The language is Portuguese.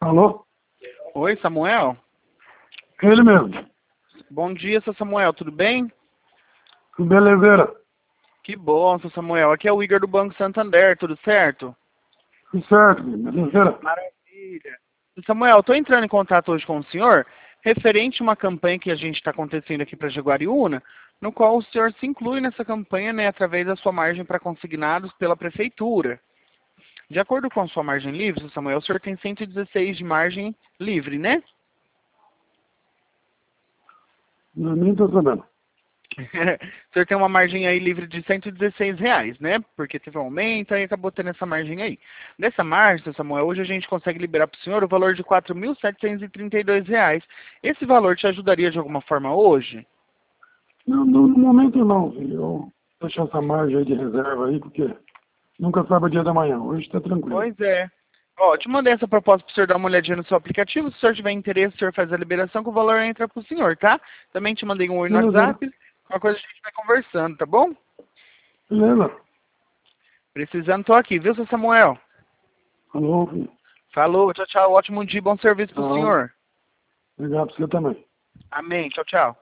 Alô? Oi, Samuel? Ele mesmo. Bom dia, seu Samuel, tudo bem? Belezeira. Que bom, seu Samuel. Aqui é o Igor do Banco Santander, tudo certo? Tudo certo, belezeira. Maravilha. Seu Samuel, estou entrando em contato hoje com o senhor, referente a uma campanha que a gente está acontecendo aqui para Jaguariúna, no qual o senhor se inclui nessa campanha, né, através da sua margem para consignados pela prefeitura. De acordo com a sua margem livre, seu Samuel, o senhor tem 116 de margem livre, né? Nem tô sabendo. O senhor tem uma margem aí livre de R$ 116, né? Porque teve um aumento e acabou tendo essa margem aí. Nessa margem, seu Samuel, hoje a gente consegue liberar para o senhor o valor de R$ 4.732. Esse valor te ajudaria de alguma forma hoje? Não, no momento não, filho. Eu deixo essa margem aí de reserva aí, porque nunca sabe o dia da manhã. Hoje tá tranquilo. Pois é. Ó, te mandei essa proposta para o senhor dar uma olhadinha no seu aplicativo. Se o senhor tiver interesse, o senhor faz a liberação que o valor entra para o senhor, tá? Também te mandei um oi no Belezeira. WhatsApp. Uma coisa a gente vai conversando, tá bom? Beleza. Precisando, tô aqui, viu, seu Samuel? Alô, filho. Falou, tchau, tchau. Ótimo dia, bom serviço pro Tchau. senhor. Obrigado pra você também. Amém. Tchau, tchau.